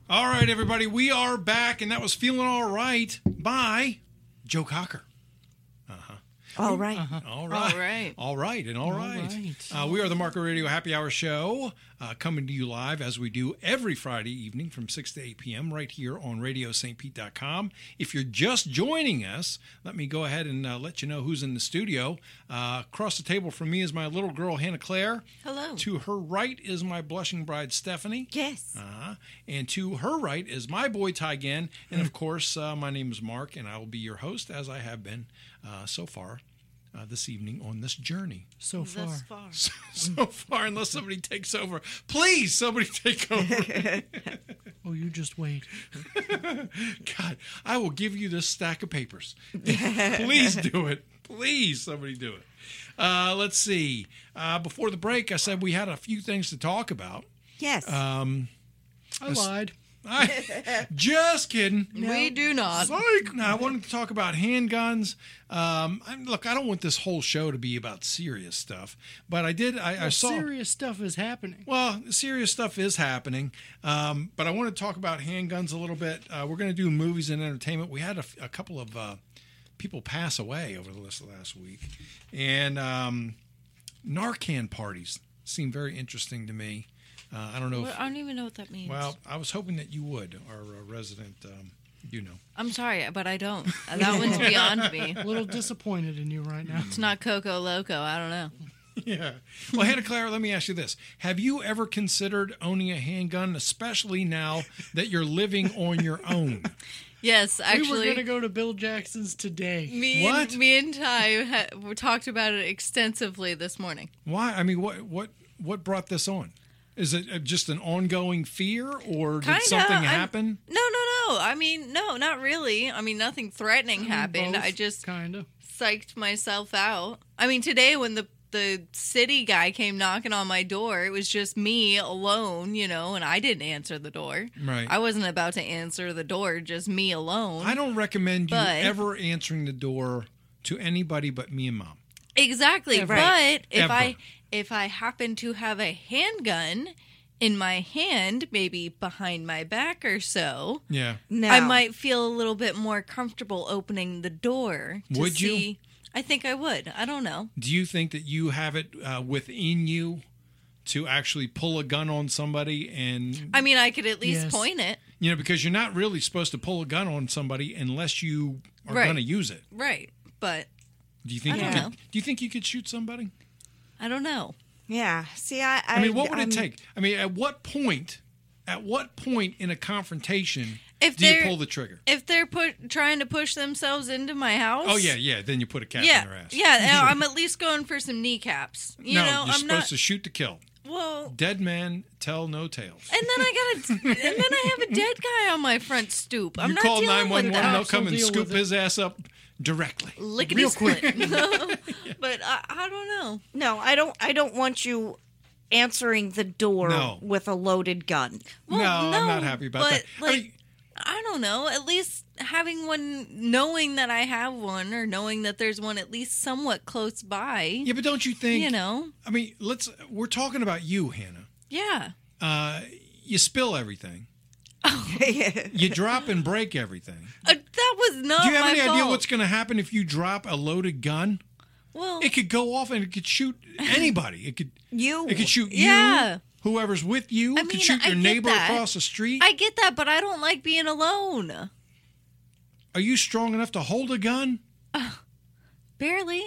All right, everybody, we are back, and that was Feeling All Right by Joe Cocker. All right. All right. All right. We are the Marco Radio Happy Hour Show, coming to you live as we do every Friday evening from 6 to 8 p.m. right here on RadioSt.Pete.com. If you're just joining us, let me go ahead and let you know who's in the studio. Across the table from me is my little girl, Hannah Claire. Hello. To her right is my blushing bride, Stephanie. Yes. And to her right is my boy, Ty Gann. And, of course, my name is Mark, and I will be your host, as I have been so far. This evening on this journey. So far, unless somebody takes over. Please, somebody take over. Oh, you just wait. God, I will give you this stack of papers. Please do it. Please, somebody do it. Let's see. Before the break, I said we had a few things to talk about. Yes. I lied. Just kidding. No. We do not. Psych. No, I wanted to talk about handguns. Look, I don't want this whole show to be about serious stuff, but I saw serious stuff is happening. Well, serious stuff is happening, but I want to talk about handguns a little bit. We're going to do movies and entertainment. We had a couple of people pass away over the last week, and Narcan parties seem very interesting to me. I don't know. I don't even know what that means. Well, I was hoping that you would, our resident, you know. I'm sorry, but I don't. That one's beyond me. A little disappointed in you right now. It's not Coco Loco. I don't know. Yeah. Well, Hannah Claire, let me ask you this. Have you ever considered owning a handgun, especially now that you're living on your own? Yes, actually. We were going to go to Bill Jackson's today. Me and Ty we talked about it extensively this morning. Why? I mean, what brought this on? Is it just an ongoing fear, or did something happen? No. I mean, no, not really. I mean, nothing threatening happened. Both, I just kinda psyched myself out. I mean, today when the city guy came knocking on my door, it was just me alone, you know, and I didn't answer the door. Right. I wasn't about to answer the door, just me alone. I don't recommend you ever answering the door to anybody but me and Mom. Exactly. Right. But if I happen to have a handgun in my hand, maybe behind my back or so, yeah, I might feel a little bit more comfortable opening the door. Would you? I think I would. I don't know. Do you think that you have it within you to actually pull a gun on somebody? And I mean, I could at least point it. You know, because you're not really supposed to pull a gun on somebody unless you are going to use it. Right. But do you think do you think you could shoot somebody? I don't know. Yeah. See, I mean, what would it take? I mean, at what point in a confrontation do you pull the trigger? If they're trying to push themselves into my house? Oh, yeah. Then you put a cap in their ass. Yeah, I'm at least going for some kneecaps. You're supposed to shoot to kill. Well, dead man tell no tales. And then I have a dead guy on my front stoop. I'm not call dealing with 911, that. they'll come and scoop his ass up directly. Lickety split. But I don't know. No, I don't want you answering the door with a loaded gun. Well, no, I'm not happy about that. Like, I don't know. At least having one, knowing that I have one, or knowing that there's one at least somewhat close by. Yeah, but don't you think? You know. I mean, we're talking about you, Hannah. Yeah. You spill everything. Oh. You drop and break everything. That was not my fault. Do you have any idea what's going to happen if you drop a loaded gun? Well, it could go off and it could shoot anybody. It could shoot yeah. you, whoever's with you. It could shoot your neighbor across the street. I get that, but I don't like being alone. Are you strong enough to hold a gun? Barely.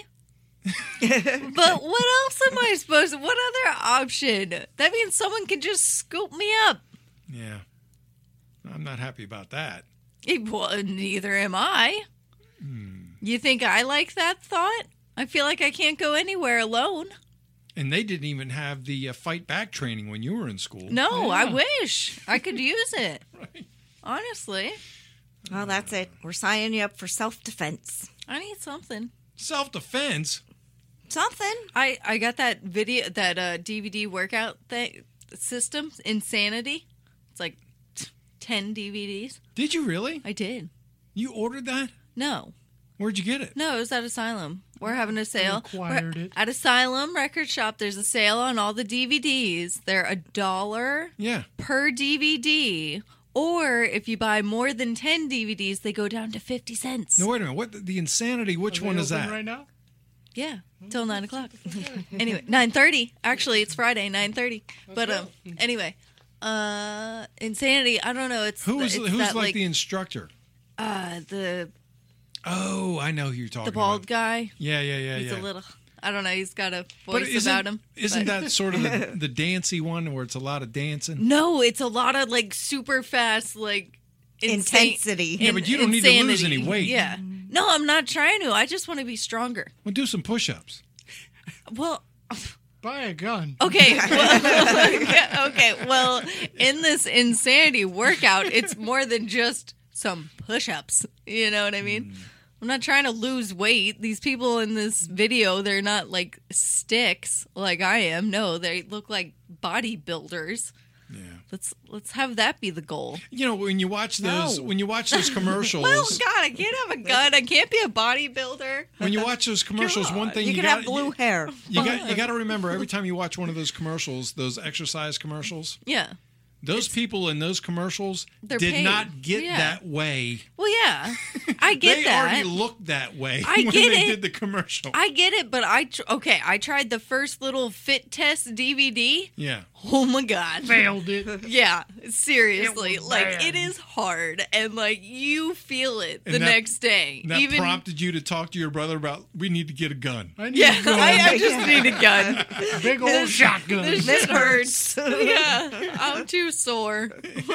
But what else am I supposed to? What other option? That means someone can just scoop me up. Yeah. I'm not happy about that. Well, neither am I. You think I like that thought? I feel like I can't go anywhere alone. And they didn't even have the fight back training when you were in school. No, I wish I could use it. Right. Honestly. Well, that's it. We're signing you up for self-defense. I need something. Self-defense? Something. I got that video, that DVD workout system, Insanity. It's like 10 DVDs. Did you really? I did. You ordered that? No. Where'd you get it? No, it was at Asylum. We're having a sale. Acquired it. At Asylum Record Shop, there's a sale on all the DVDs. They're $1 per DVD Or if you buy more than 10 DVDs, they go down to 50 cents. No, wait a minute. What the Insanity? Which one is that? Right now? Yeah, till 9 o'clock. Anyway, 9:30. Actually, it's Friday, 9:30. But anyway, Insanity. I don't know. Who's that, like the instructor? The I know who you're talking about. the bald guy. Yeah. He's a little. I don't know. He's got a voice about him. Isn't that sort of the dancey one where it's a lot of dancing? No, it's a lot of like super fast like intensity. Yeah, but you don't need to lose any weight. Yeah. No, I'm not trying to. I just want to be stronger. Well, do some push-ups. Well, buy a gun. Okay. Well, okay. Well, in this Insanity workout, it's more than just some push-ups. You know what I mean? I'm not trying to lose weight. These people in this video, they're not like sticks like I am. No, they look like bodybuilders. Yeah. Let's have that be the goal. You know, when you watch those commercials. Well, God, I can't have a gun. I can't be a bodybuilder. When you watch those commercials, one thing you can have blue hair. You got to remember every time you watch one of those commercials, those exercise commercials. Yeah. Those people in those commercials did paid. Not get that way. Well, yeah, I get they that. They already looked that way when they did the commercial. I get it, but I tried the first little fit test DVD. Yeah. Oh my God. Failed it. Yeah, seriously. It like, it is hard, and like you feel it the next day. That prompted you to talk to your brother about, we need to get a gun. I just need a gun. Big old shotgun. This hurts. Yeah, I'm too sore.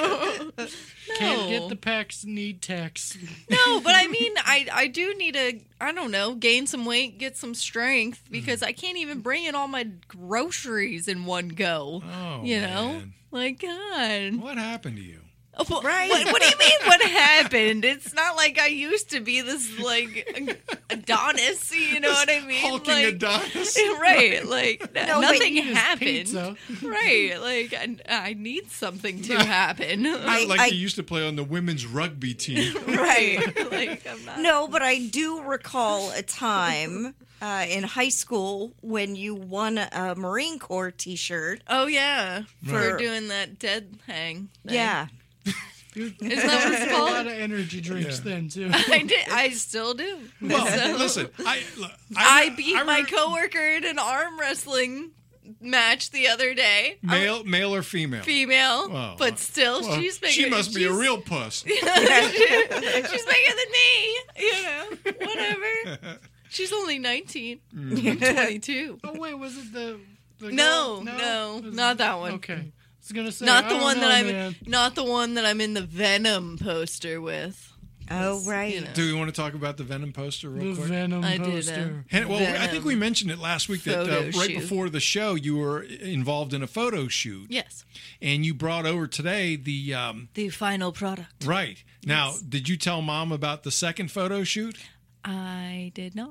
Can't get the pecs, need techs. No, but I mean, I do need to, I don't know, gain some weight, get some strength, because I can't even bring in all my groceries in one go. Oh, you know? man. Like, God. What happened to you? Oh, right. What do you mean what happened? It's not like I used to be this, like, Adonis, you know what I mean? Hulking like, Adonis. Right. Like, nothing happened. Pizza. Right. Like, I need something to happen. Like you used to play on the women's rugby team. Right. Like, I'm not. No, but I do recall a time in high school when you won a Marine Corps T-shirt. Oh, yeah. For doing that dead hang thing. Yeah. Is that what it's called? A lot of energy drinks then, too. I still do. Well, listen. I beat my coworker in an arm wrestling match the other day. Male or female? Female. Oh, but still, she's bigger. She must be a real puss. She's bigger than me. You know, whatever. She's only 19. I'm 22. Oh, wait, was it the No, not that one. Okay. I was gonna say, not the one that I'm in the Venom poster with. Oh, right. You know. Do we want to talk about the Venom poster real quick? The Venom poster. I think we mentioned it last week that right before the show you were involved in a photo shoot. Yes. And you brought over today the final product. Right. Now, did you tell Mom about the second photo shoot? I did not.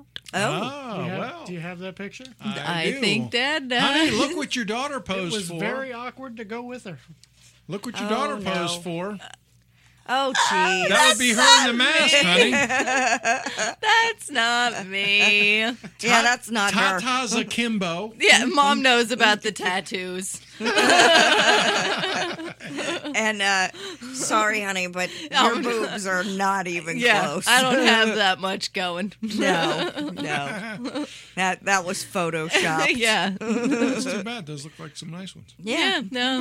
Do you have that picture? I think Dad does. Honey, look what your daughter posed for. It was very awkward to go with her. Look what your daughter posed for. Oh, gee. That would be her in the mask, honey. That's not me. Yeah, that's not her. Tata's akimbo. Yeah, Mom knows about the tattoos. And sorry, honey, but your boobs are not even close. I don't have that much going. No. That was photoshopped. Yeah. That's too bad. Those look like some nice ones. Yeah. No.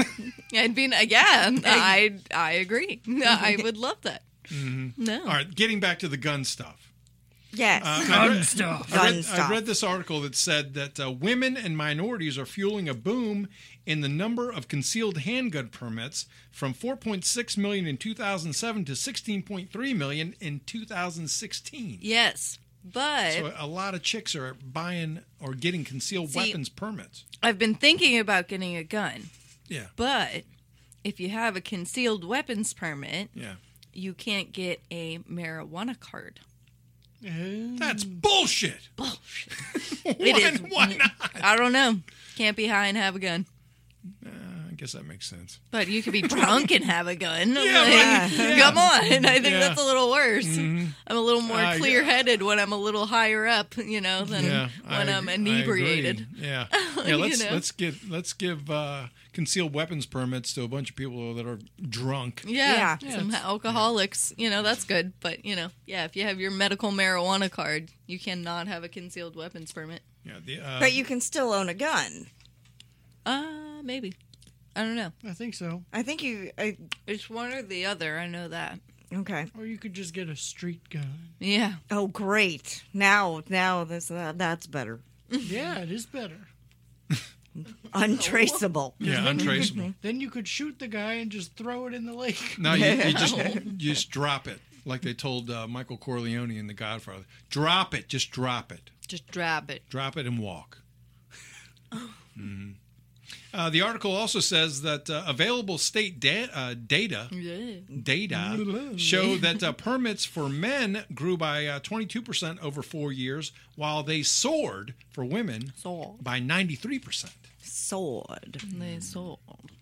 I agree. I would love that. Mm-hmm. No. All right, getting back to the gun stuff. Yes. Gun stuff. I read this article that said that women and minorities are fueling a boom in the number of concealed handgun permits from 4.6 million in 2007 to 16.3 million in 2016. Yes, but... So a lot of chicks are buying or getting concealed weapons permits. I've been thinking about getting a gun. Yeah. But if you have a concealed weapons permit, you can't get a marijuana card. That's bullshit. It is. Why not? I don't know. Can't be high and have a gun. guess that makes sense. But you could be drunk and have a gun. Yeah, Come on. I think Yeah. that's a little worse. Mm-hmm. I'm a little more clear-headed when I'm a little higher up, than when I'm inebriated. Yeah, You let's know? let's give concealed weapons permits to a bunch of people that are drunk. Yeah, Yeah. some alcoholics. That's good. But, if you have your medical marijuana card, you cannot have a concealed weapons permit. Yeah, But you can still own a gun. Maybe. I don't know. I think so. I think you. It's one or the other. I know that. Okay. Or you could just get a street gun. Yeah. Oh, great. Now that's better. Yeah, it is better. Untraceable. yeah, untraceable. Then you could shoot the guy and just throw it in the lake. No, you just drop it, like they told Michael Corleone in The Godfather. Drop it, just drop it. Just drop it. Drop it and walk. Mhm. The article also says that available state data show that permits for men grew by 22% over 4 years, while they soared for women by 93%. Sword. They sold.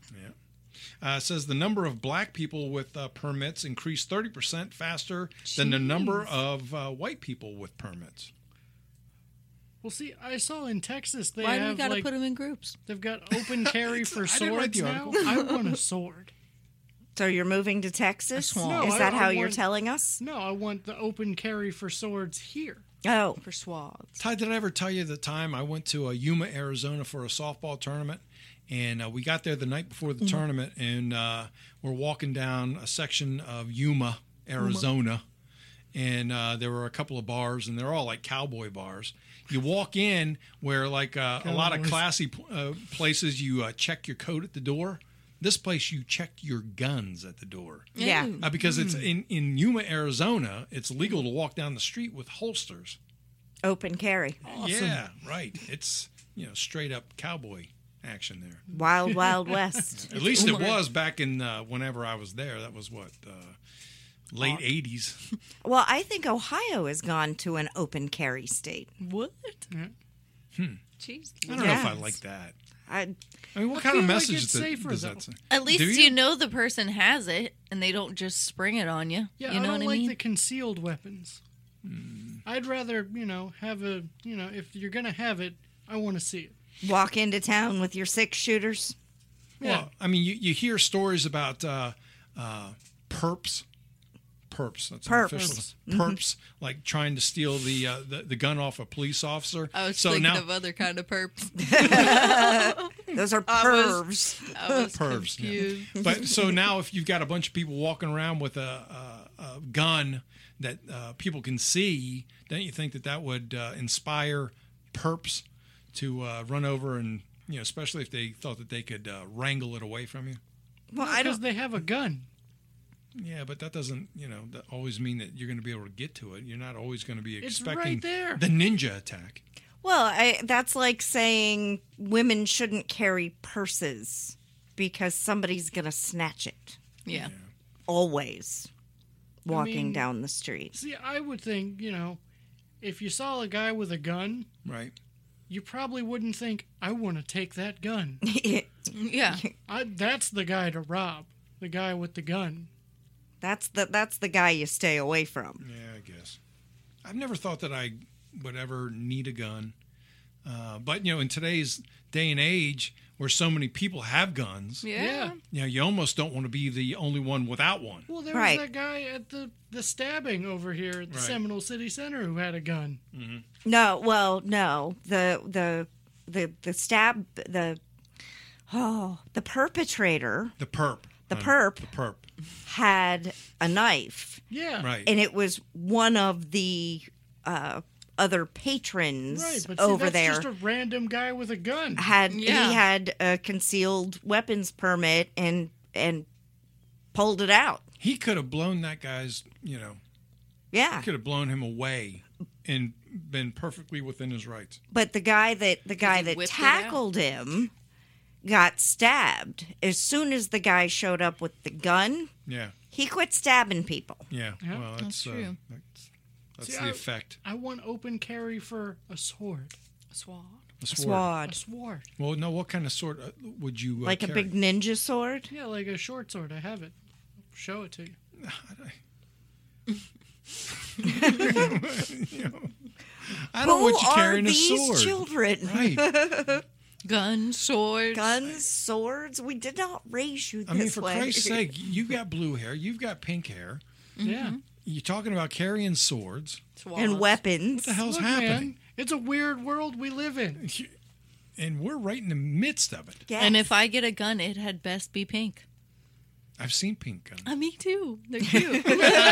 It says the number of black people with permits increased 30% faster than the number of white people with permits. Well, see, I saw in Texas they Why do we have got to put them in groups? they've got open carry for I didn't write swords the now. article. I want a sword. So you're moving to Texas? swamp. No, Is that I how you're want- telling us? No, I want the open carry for swords here. Oh. For swaths. Ty, did I ever tell you the time I went to Yuma, Arizona for a softball tournament? And we got there the night before the tournament, and we're walking down a section of Yuma, Arizona. And there were a couple of bars, and they're all like cowboy bars. You walk in where, like a lot of classy places, you check your coat at the door. This place, you check your guns at the door. Yeah. Ooh. Because it's in Yuma, Arizona, it's legal to walk down the street with holsters. Open carry. Awesome. Yeah, right. It's, straight up cowboy action there. Wild, wild west. At least it was back in whenever I was there. That was late 80s. Well, I think Ohio has gone to an open carry state. What? Yeah. Jeez. I don't know if I Yes. like that. I I mean, what I kind of feel like message it's does safer, that though. send? At least Do you know the person has it, and they don't just spring it on you. Yeah, you know I don't what I like mean? the concealed weapons. I'd rather, have a, if you're going to have it, I want to see it. walk into town with your 6-shooters. Yeah. Well, I mean, you hear stories about perps. Perps. That's an Perps. official. Perps, like trying to steal the gun off a police officer. I was so thinking now, of other kind of perps. Those are I was- pervs. I was Pervs, yeah. confused. But so now, if you've got a bunch of people walking around with a gun that people can see, don't you think that would inspire perps to run over and, especially if they thought that they could wrangle it away from you? Well, I Because don't. they have a gun. Yeah, but that doesn't, that always mean that you're going to be able to get to it. You're not always going to be It's expecting right there. the ninja attack. Well, that's like saying women shouldn't carry purses because somebody's going to snatch it. Yeah. Always. Walking mean- down the street. See, I would think, if you saw a guy with a gun, Right. you probably wouldn't think, I want to take that gun. Yeah. That's the guy to rob, the guy with the gun. That's the guy you stay away from. Yeah, I guess. I've never thought that I would ever need a gun. But, in today's day and age where so many people have guns, Yeah. you almost don't want to be the only one without one. Well, there Right. was that guy at the stabbing over here at the Right. Seminole City Center who had a gun. No, well, no. The perpetrator The perp. The perp. The perp. had a knife, Yeah. Right. and it was one of the other patrons Right, but see, over that's there just a random guy with a gun. Yeah. he had a concealed weapons permit and pulled it out. He could have blown that guy's, Yeah, could have blown him away and been perfectly within his rights. but the guy that whipped it tackled him got stabbed. As soon as the guy showed up with the gun, Yeah. he quit stabbing people. Yeah. Yeah. Well, That's true. That's See, the effect. I want open carry for a sword. Swat. A A Sword. sword. Well, no. What kind of sword would you Like carry? a big ninja sword? Yeah, like a short sword. I have it. I'll show it to you. I don't want you Who are carrying a these sword. children? Right. Gun, swords. Guns, swords? We did not raise you this I mean, for way. Christ's sake, you got blue hair. You've got pink hair. Yeah. You're talking about carrying swords. And weapons. What the hell's Look, happening? man, it's a weird world we live in. And we're right in the midst of it. Yes. And if I get a gun, it had best be pink. I've seen pink guns. Me too. They're cute.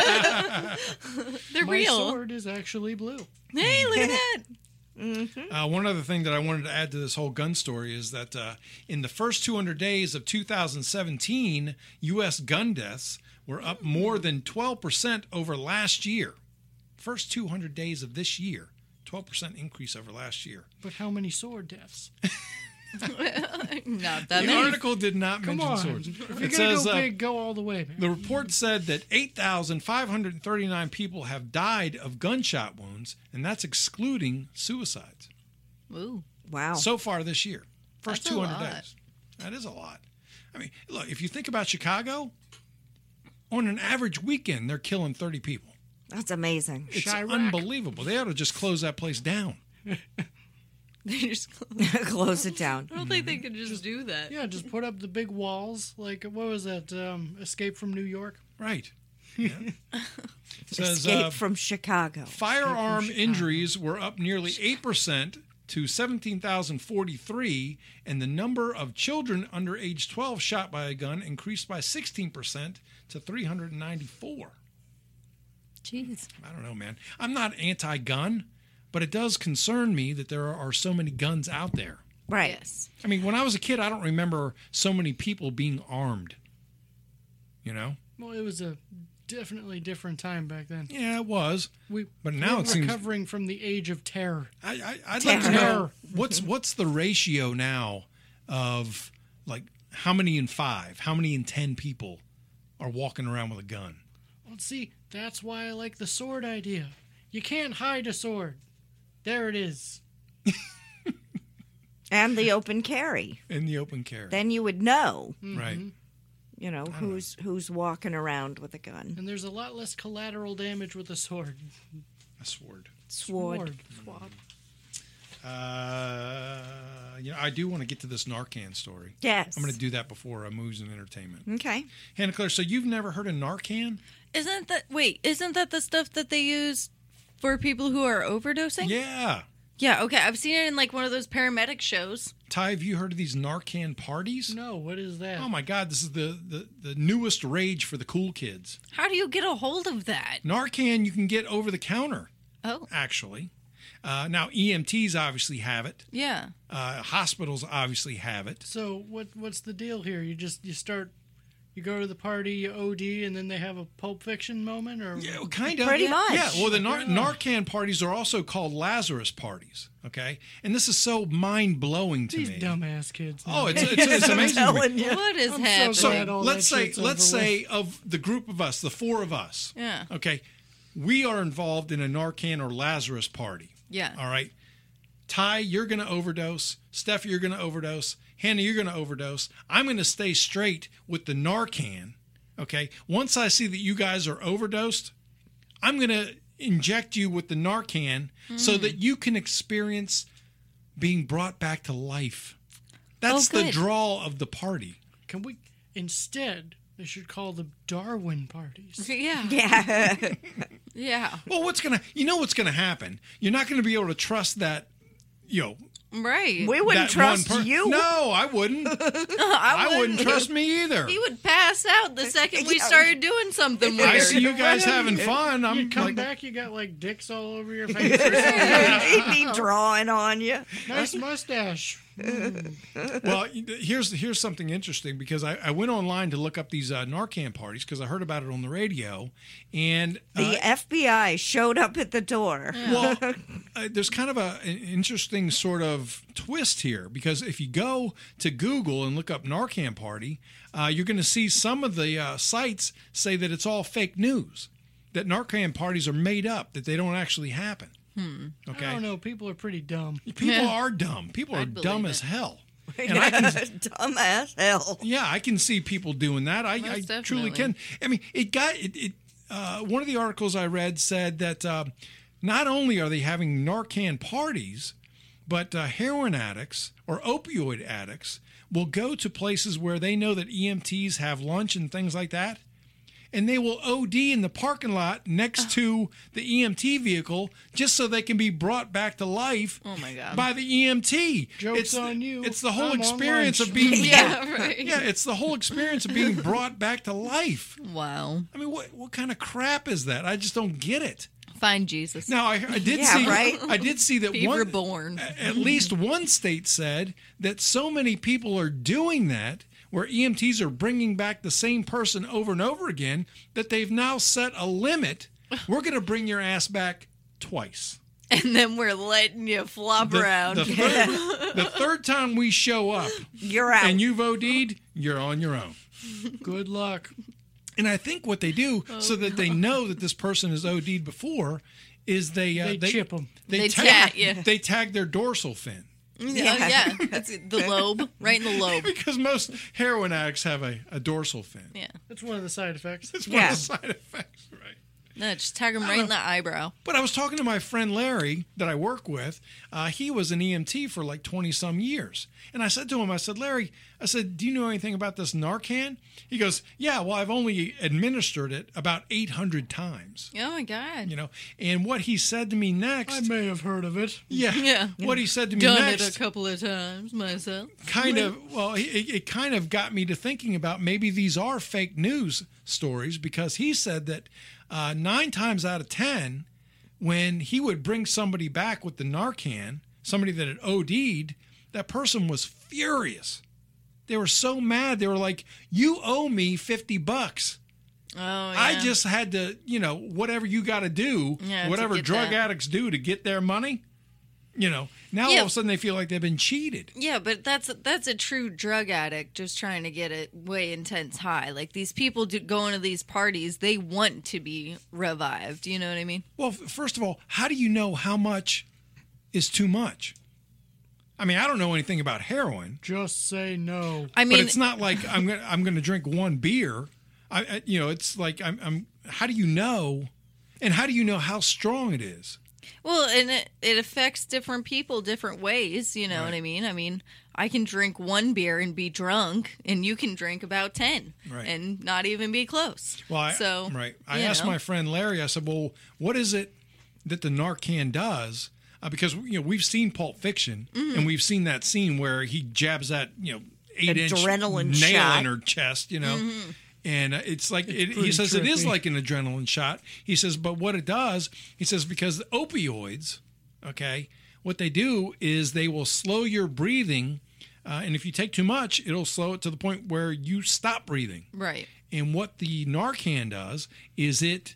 They're My real. sword is actually blue. Hey, look at that. One other thing that I wanted to add to this whole gun story is that in the first 200 days of 2017, U.S. gun deaths were up more than 12% over last year. First 200 days of this year, 12% increase over last year. But how many sword deaths? Not that The many. article did not Come mention on. swords. If you're It going to says go big, go all the way, man. the report said that 8,539 people have died of gunshot wounds, and that's excluding suicides. Ooh. Wow. So far this year. First That's a 200 lot. days. That is a lot. I mean, look, if you think about Chicago, on an average weekend, they're killing 30 people. That's amazing. It's Chirac. unbelievable. They ought to just close that place down. They just. Close it down. I don't think they could just do that. Yeah, just put up the big walls. Like, what was that? Escape from New York? Right. Yeah. It says Escape from Chicago. firearm injuries were up nearly 8% to 17,043, and the number of children under age 12 shot by a gun increased by 16% to 394. Jeez. I don't know, man. I'm not anti-gun, but it does concern me that there are so many guns out there. Right. Yes. I mean, when I was a kid, I don't remember so many people being armed. You know? Well, it was a definitely different time back then. Yeah, it was. But now we're it seems recovering from the age of terror. I'd like to know what's the ratio now of like how many in 5, how many in 10 people are walking around with a gun? Well, see, that's why I like the sword idea. You can't hide a sword. There it is. And the open carry. In the open carry. Then you would know, Right. you know, who's walking around with a gun. And there's a lot less collateral damage with a sword. A sword. Sword. I do want to get to this Narcan story. Yes. I'm going to do that before movies and entertainment. Okay. Hannah Claire, so you've never heard of Narcan? Isn't that the stuff that they use for people who are overdosing? Yeah. Yeah, okay. I've seen it in like one of those paramedic shows. Ty, have you heard of these Narcan parties? No, what is that? Oh my God, this is the newest rage for the cool kids. How do you get a hold of that? Narcan you can get over the counter, Oh, actually. Now, EMTs obviously have it. yeah. Hospitals obviously have it. So what's the deal here? You go to the party, you OD, and then they have a Pulp Fiction moment, or Yeah, kind of. Pretty much. Yeah, well, the Narcan parties are also called Lazarus parties, okay? And this is so mind-blowing to these me. dumbass kids. Oh, it's amazing to me. Telling you. What is I'm so happening? glad So all let's that say shit's let's over say of the group of us, the 4 of us. Yeah. Okay, we are involved in a Narcan or Lazarus party. Yeah. All right. Ty, you're going to overdose. Steph, you're going to overdose. Hannah, you're going to overdose. I'm going to stay straight with the Narcan. Okay. Once I see that you guys are overdosed, I'm going to inject you with the Narcan so that you can experience being brought back to life. That's the good. draw of the party. Can we instead? They should call them Darwin parties. Yeah. Yeah. Yeah. Well, what's going to happen? You're not going to be able to trust that, Right. We wouldn't that one trust you. No, I wouldn't. I wouldn't trust me either. He would pass out the second we started doing something weird. I see you guys having fun. You I'm come like, back, you got like dicks all over your face. Or something. He'd be drawing on you. Nice mustache. well, here's something interesting because I went online to look up these Narcan parties because I heard about it on the radio, and The FBI showed up at the door. well, there's kind of an interesting sort of twist here because if you go to Google and look up Narcan party, you're going to see some of the sites say that it's all fake news, that Narcan parties are made up, that they don't actually happen. Okay. I don't know. People are pretty dumb. People are dumb. People are I'd believe dumb it. as hell. And I can, Dumb as hell. yeah, I can see people doing that. I Most truly definitely. can. I mean, one of the articles I read said that not only are they having Narcan parties, but heroin addicts or opioid addicts will go to places where they know that EMTs have lunch and things like that, and they will OD in the parking lot next to the EMT vehicle just so they can be brought back to life Oh my God. by the EMT. Joke's on you. It's the whole I'm on experience lunch. of being Yeah, right. yeah, it's the whole experience of being brought back to life. Wow. I mean, what kind of crap is that? I just don't get it. Find Jesus. Now, I did Yeah, see right? I did see that Be one reborn. at least one state said that so many people are doing that where EMTs are bringing back the same person over and over again that they've now set a limit. We're going to bring your ass back twice. And then we're letting you flop around. The third time we show up You're out. and you've OD'd, you're on your own. Good luck. And I think what they do so that they know that this person has OD'd before is they They chip them. They tag you. They tag their dorsal fin. Yeah. That's the lobe. Right in the lobe. Because most heroin addicts have a dorsal fin. Yeah. That's one of the side effects. It's one Yeah. of the side effects, right? No, just tag him right in the eyebrow. But I was talking to my friend Larry that I work with. He was an EMT for like 20-some years. And I said to him, I said, Larry, I said, do you know anything about this Narcan? He goes, yeah, well, I've only administered it about 800 times. Oh my God. You know, and what he said to me next, I may have heard of it. yeah, what he said to me Done next, it a couple of times myself. kind of, well, it kind of got me to thinking about maybe these are fake news stories, because he said that 9 times out of 10, when he would bring somebody back with the Narcan, somebody that had OD'd, that person was furious. They were so mad. They were like, you owe me $50. Oh, yeah. I just had to, whatever you got to do, Yeah, to whatever get drug that. addicts do to get their money, now all Yeah. of a sudden they feel like they've been cheated. Yeah, but that's a true drug addict just trying to get it way intense high. Like these people going to these parties, they want to be revived. You know what I mean? Well, first of all, how do you know how much is too much? I mean, I don't know anything about heroin, Just say no. I mean, but it's not like I'm going to drink one beer. It's like I'm. How do you know? And how do you know how strong it is? well, and it affects different people different ways. You know Right. what I mean? I mean, I can drink one beer and be drunk, and you can drink about 10 Right. and not even be close. Well, I you asked know. my friend Larry. I said, "Well, what is it that the Narcan does?" Because we've seen Pulp Fiction, Mm-hmm. and we've seen that scene where he jabs that 8-inch Adrenaline nail shot. in her chest, Mm-hmm. and it's like he pretty says it is trippy. like an adrenaline shot. He says, but what it does, he says, because opioids, okay, what they do is they will slow your breathing, and if you take too much, it'll slow it to the point where you stop breathing. Right. And what the Narcan does is it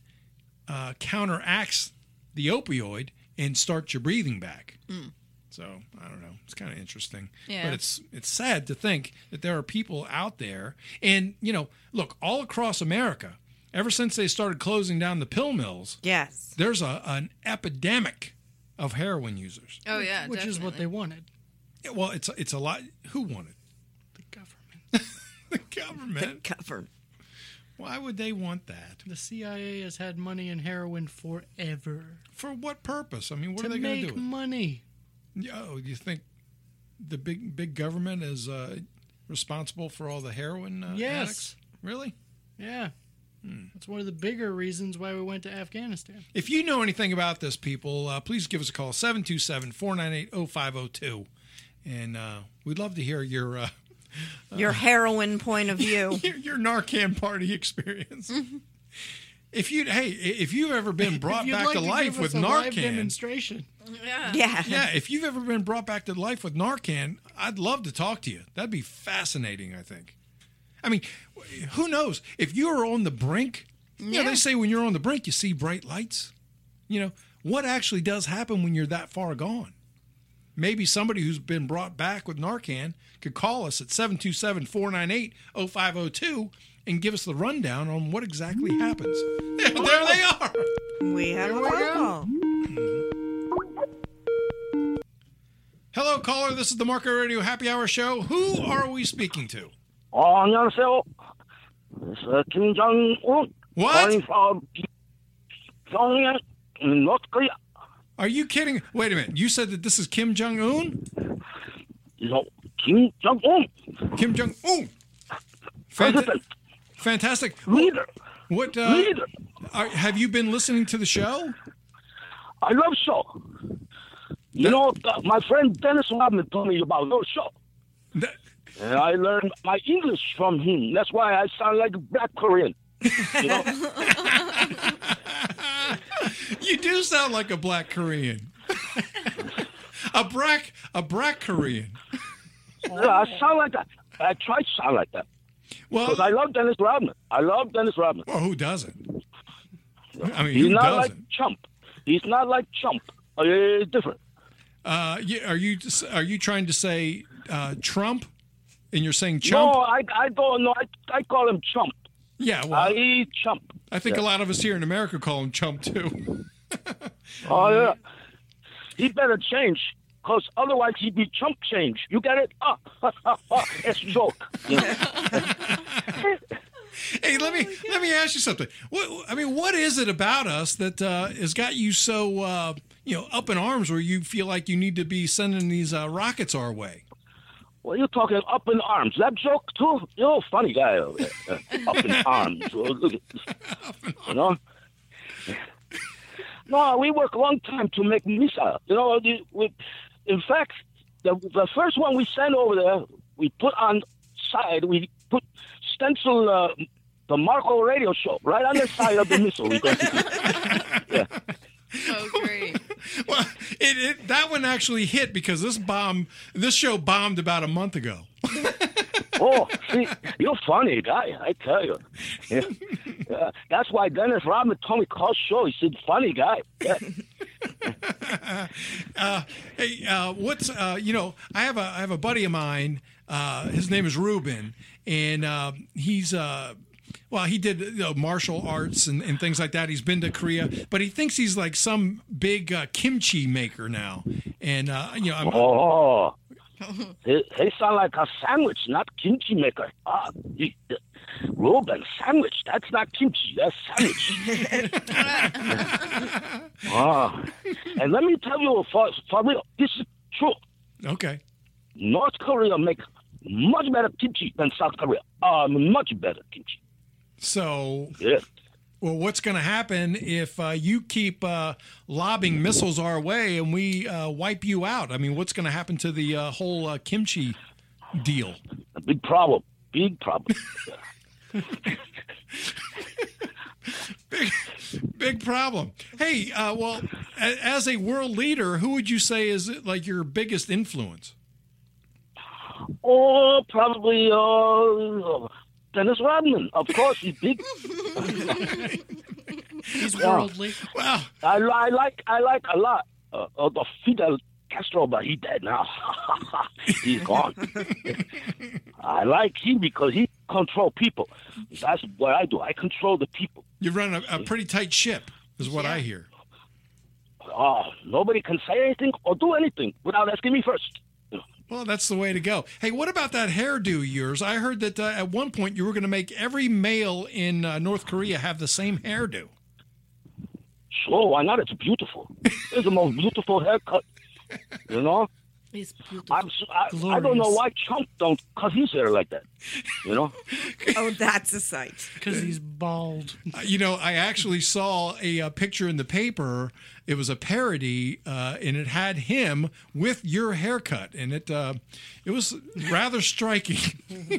counteracts the opioid and starts your breathing back. So I don't know. It's kind of interesting, Yeah. but it's sad to think that there are people out there, and look, all across America, ever since they started closing down the pill mills, Yes. there's an epidemic of heroin users. Oh yeah, Which is what they wanted. Yeah, well, it's a lot. Who wanted The government. the government? Covered. Why would they want that? The CIA has had money in heroin forever. For what purpose? I mean, what to are they going to make do? money. Oh, you think the big government is responsible for all the heroin Yes. addicts? Really? Yeah. That's one of the bigger reasons why we went to Afghanistan. If you know anything about this, people, please give us a call, 727-498-0502. And we'd love to hear your Your heroin point of view. your Narcan party experience. If you've ever been brought If you'd back like to life give with us a live Narcan, demonstration. Yeah. Yeah. yeah, if you've ever been brought back to life with Narcan, I'd love to talk to you. That'd be fascinating, I think. I mean, who knows? If you are on the brink, they say when you're on the brink, you see bright lights. What actually does happen when you're that far gone? Maybe somebody who's been brought back with Narcan could call us at 727-498-0502 and give us the rundown on what exactly happens. There they are. We have a phone call. Hello, caller. This is the Marco Radio Happy Hour Show. Who are we speaking to? 안녕하세요. This is Kim Jong-un. What? Calling from Pyongyang, North Korea. Are you kidding? Wait a minute. You said that this is Kim Jong-un? No, Kim Jong-un. Kim Jong-un. President. Fantastic. Leader. What? Leader. Have you been listening to the show? I love show. You know, my friend Dennis Rodman told me about your show. And I learned my English from him. That's why I sound like a black Korean. You know? You do sound like a black Korean. a black Korean. Yeah, I sound like that. I try to sound like that. Well, because I love Dennis Rodman. Well, who doesn't? I mean, he's who not doesn't? like Chump. He's not like Chump. It's different. Are you trying to say Trump? And you're saying Chump? No, I don't know. I call him Chump. Yeah, well, I eat Chump. I think a lot of us here in America call him Chump too. Oh yeah, he better change, because otherwise he'd be Chump change. You get it? It's a joke. You know? Hey, let me ask you something. What is it about us that has got you so up in arms, where you feel like you need to be sending these rockets our way? Well, you're talking up in arms. That joke too? You're a funny guy. Up in arms. You know? No, we work a long time to make missile. You know, in fact, the first one we sent over there, we put on side. We put stencil the Marco Radio Show right on the side of the missile. Yeah. Oh, great. Well, that one actually hit because this show bombed about a month ago. Oh, see, you're a funny guy, I tell you. Yeah. That's why Dennis Rodman told me call show. He said, funny guy. Yeah. What's I have a buddy of mine. His name is Ruben, and he's he did martial arts and things like that. He's been to Korea, but he thinks he's like some big kimchi maker now. And he sound like a sandwich, not kimchi maker. Ruben, sandwich. That's not kimchi. That's sandwich. And let me tell you for real, this is true. Okay. North Korea make much better kimchi than South Korea. Much better kimchi. So, yeah. Well, what's going to happen if you keep lobbing missiles our way and we wipe you out? I mean, what's going to happen to the whole kimchi deal? A big problem. Big problem. Big problem. Hey, as a world leader, who would you say is like your biggest influence? Oh, probably Dennis Rodman. Of course, he's big. He's worldly. Well, I like a lot of the Fidel Castro, but he's dead now. He's gone. I like him because he control people. That's what I do. I control the people. You run a pretty tight ship, is what I hear. Nobody can say anything or do anything without asking me first. Well, that's the way to go. Hey, what about that hairdo of yours? I heard that at one point you were going to make every male in North Korea have the same hairdo. Sure, why not? It's beautiful. It's the most beautiful haircut. You know? It's beautiful. I don't know why Trump don't cut his hair like that. You know? Oh, that's a sight. Because he's bald. I actually saw a picture in the paper. It was a parody, and it had him with your haircut, and it was rather striking.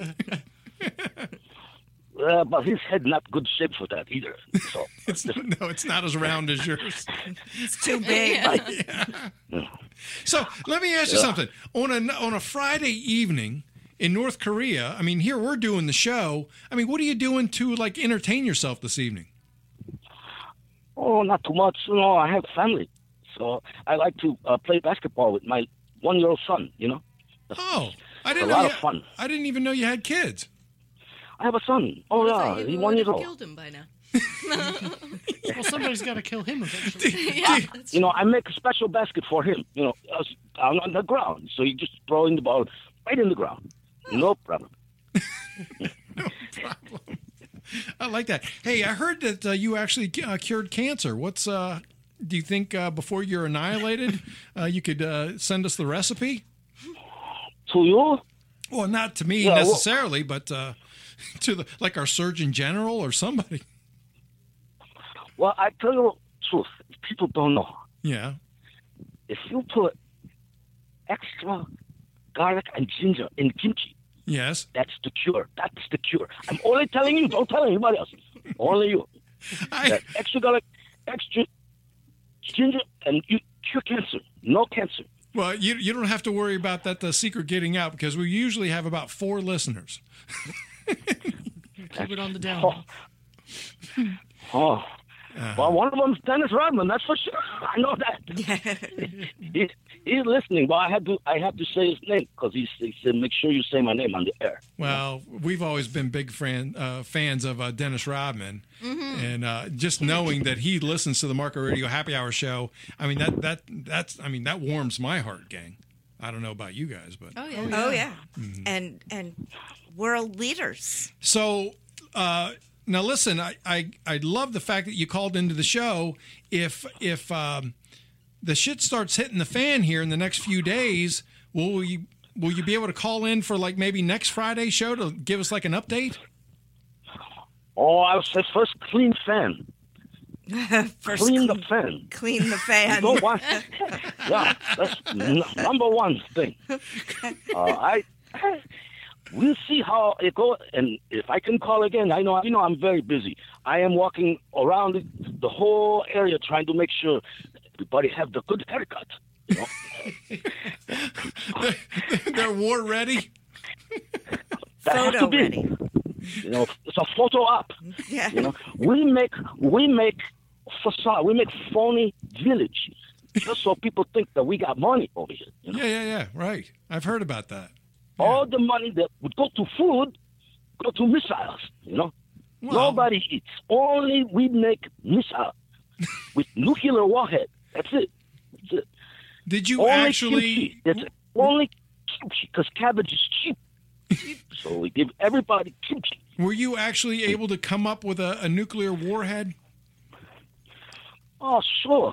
But his head not good shape for that either. So it's not as round as yours. It's too big. Yeah. So let me ask you something. On a Friday evening in North Korea, I mean, here we're doing the show. I mean, what are you doing to like entertain yourself this evening? Oh, not too much. I have family, so I like to play basketball with my 1-year-old son. You know. Oh, a lot of fun. I didn't even know you had kids. I have a son. Oh yeah, he's 1 year old. Killed him by now. Well, Somebody's got to kill him eventually. Yeah. You know, I make a special basket for him. You know, down on the ground. So you just throw in the ball right in the ground. No problem. No problem. I like that. Hey, I heard that you actually cured cancer. What's do you think before you're annihilated, you could send us the recipe? To you? Well, not to me Yeah, necessarily, but to the like our Surgeon General or somebody. Well, I tell you the truth. People don't know. Yeah. If you put extra garlic and ginger in kimchi, Yes. that's the cure. That's the cure. I'm only telling you. Don't tell anybody else. Only you. That extra garlic, extra ginger, and you cure cancer. No cancer. Well, you don't have to worry about that secret getting out because we usually have about 4 listeners. Keep it on the down. Oh. Well, one of them's Dennis Rodman. That's for sure. I know that. He's listening, but I have to say his name because he said, "Make sure you say my name on the air." Well, we've always been big fans of Dennis Rodman, and just knowing that he listens to the Marco Radio Happy Hour show, I mean that warms my heart, gang. I don't know about you guys, but Oh yeah. And world leaders. so. Now listen, I love the fact that you called into the show. If the shit starts hitting the fan here in the next few days, will you be able to call in for like maybe next Friday's show to give us like an update? Oh, I would say first clean fan. First Clean the fan. Clean the fan. You don't want, yeah, that's number one thing. We'll see how it goes, and if I can call again, I know I'm very busy. I am walking around the whole area trying to make sure everybody have the good haircut. You know? They're war ready. That has to Photo be. ready. You know, it's a photo op. Yeah. You know, we make facade. We make phony village, just so people think that we got money over here. You know? Yeah. Right. I've heard about that. All the money that would go to food go to missiles, you know. Well- Nobody eats. Only we make missile with nuclear warhead. That's it. Did you Only actually? kimchi. It's only kimchi because cabbage is cheap. So we give everybody kimchi. Were you actually able to come up with a nuclear warhead? Oh, sure.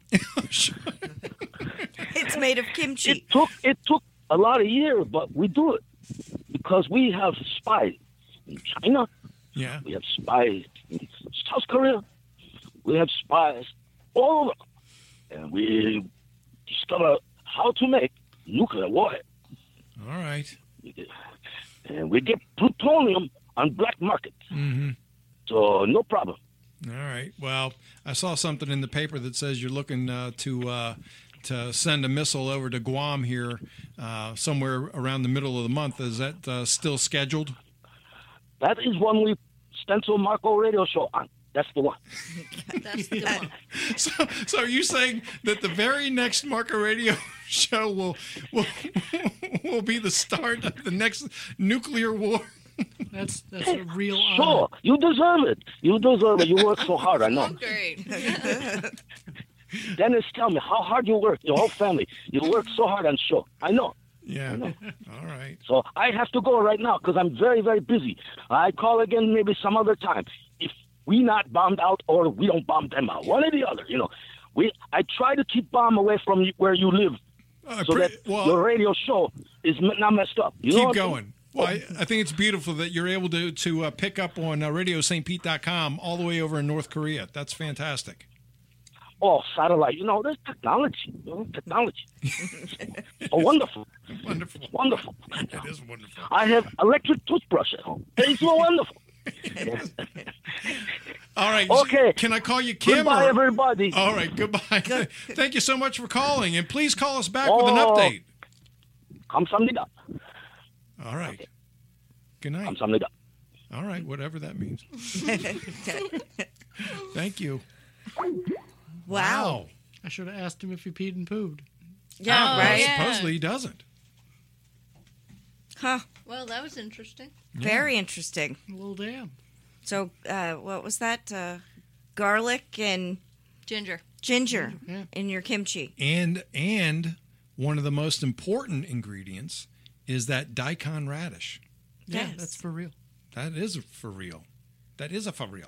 It's made of kimchi. It took a lot of years, but we do it because we have spies in China. Yeah. We have spies in South Korea. We have spies all over. And we discover how to make nuclear warhead. All right. And we get plutonium on black market. Mm-hmm. So no problem. All right. Well, I saw something in the paper that says you're looking to send a missile over to Guam here somewhere around the middle of the month. Is that still scheduled? That is when we stencil Marco Radio Show on. That's the one. That's the one. So are you saying that the very next Marco Radio show will be the start of the next nuclear war? That's a real honor. Sure. You deserve it. You deserve it. You work so hard, I know. Great. Dennis, tell me how hard you work. Your whole family. You work so hard on show. I know. Yeah. All right. So I have to go right now because I'm very, very busy. I call again maybe some other time. If we not bombed out or we don't bomb them out, one or the other, you know. I try to keep bomb away from where you live so that your radio show is not messed up. You know keep what I'm going. Well, I think it's beautiful that you're able to pick up on RadioSt.Pete.com all the way over in North Korea. That's fantastic. Oh, satellite. You know, there's technology. Technology. Oh, wonderful. Wonderful. Wonderful. It is wonderful. I have electric toothbrush at home. It's so wonderful. All right. Okay. Can I call you Kim? Goodbye, everybody. All right. Goodbye. Thank you so much for calling, and please call us back with an update. 감사합니다. All right. Good night. 감사합니다. All right. Whatever that means. Thank you. Wow. I should have asked him if he peed and pooed. Yeah, Oh, right? yeah. Supposedly he doesn't. Huh. Well, that was interesting. Very interesting. Well, damn. So, what was that? Garlic and Ginger. Yeah. In your kimchi. And one of the most important ingredients is that daikon radish. Yeah, Yes. that's for real. That is for real. That is a for real.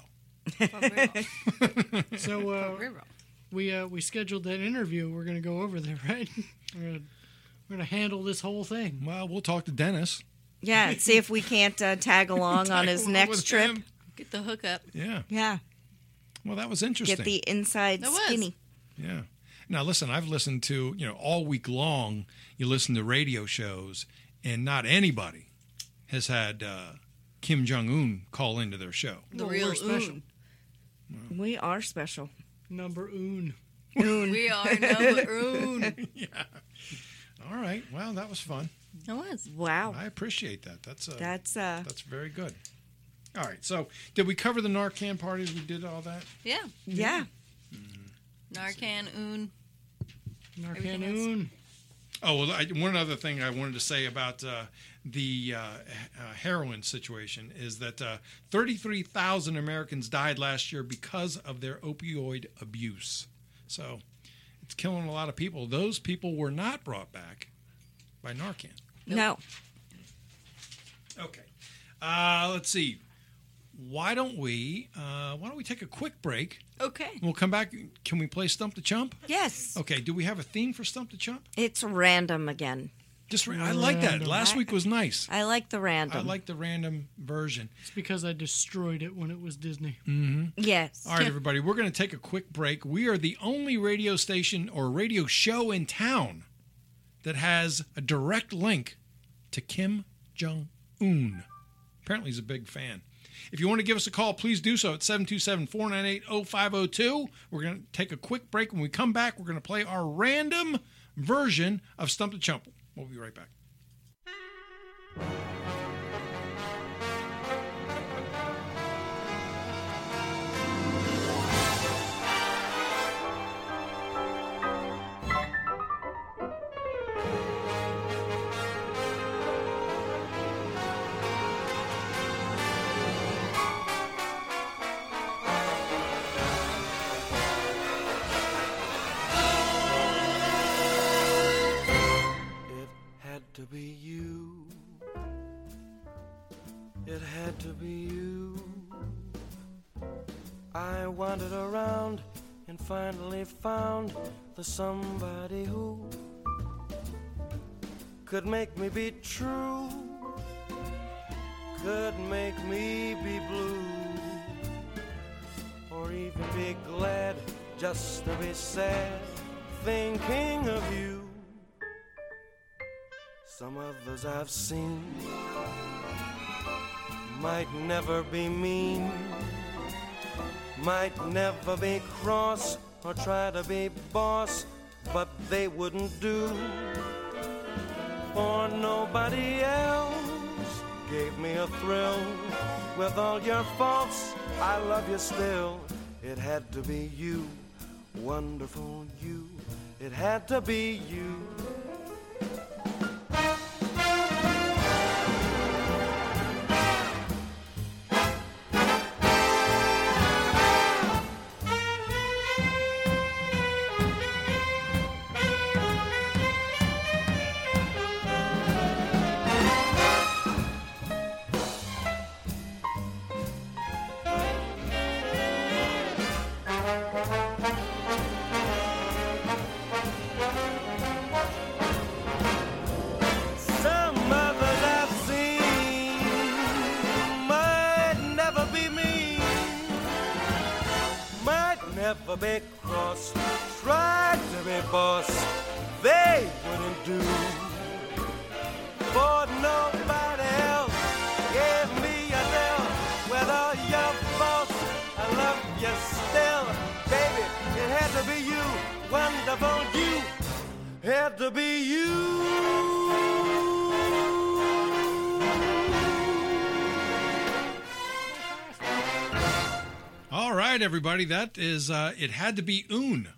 So we scheduled that interview. We're going to go over there, right? We're going to handle this whole thing. Well, we'll talk to Dennis. Yeah, and see if we can't tag along on his Along next with trip. him. Get the hookup. Yeah. Yeah, Well, that was interesting. get the inside That was. skinny. Yeah. Now, listen, I've listened to, all week long, you listen to radio shows, and not anybody has had Kim Jong-un call into their show. The No, real we're special. oon. We are special. Number un. We are number oon. All right. Well, that was fun. It was. Wow, I appreciate that. That's that's very good. All right. So, did we cover the Narcan parties? We did all that? Yeah. yeah. Narcan, oon. Narcan else. un. Oh, well, one other thing I wanted to say about the heroin situation is that 33,000 Americans died last year because of their opioid abuse. So it's killing a lot of people. Those people were not brought back by Narcan. No. Okay. Let's see. Why don't we take a quick break? Okay. We'll come back. Can we play Stump the Chump? Yes. Okay. Do we have a theme for Stump the Chump? It's random again. I like that. Random. Last week was nice. I like the I random. like the random version. It's because I destroyed it when it was Disney. Yes. All right, everybody, we're going to take a quick break. We are the only radio station or radio show in town that has a direct link to Kim Jong-un. Apparently, he's a big fan. If you want to give us a call, please do so at 727-498-0502. We're going to take a quick break. When we come back, we're going to play our random version of Stump the Chump. We'll be right back. To be you, it had to be you. I wandered around and finally found the somebody who could make me be true, could make me be blue, or even be glad just to be sad, thinking of you. Some others I've seen might never be mean, might never be cross or try to be boss, but they wouldn't do, for nobody else gave me a thrill. With all your faults, I love you still. It had to be you, wonderful you. It had to be you. Never be cross, tried to be boss, they wouldn't do. For nobody else gave me a deal. With all your faults, I love you still. Baby, it had to be you, wonderful you, had to be you. All right, everybody. That is It Had to Be You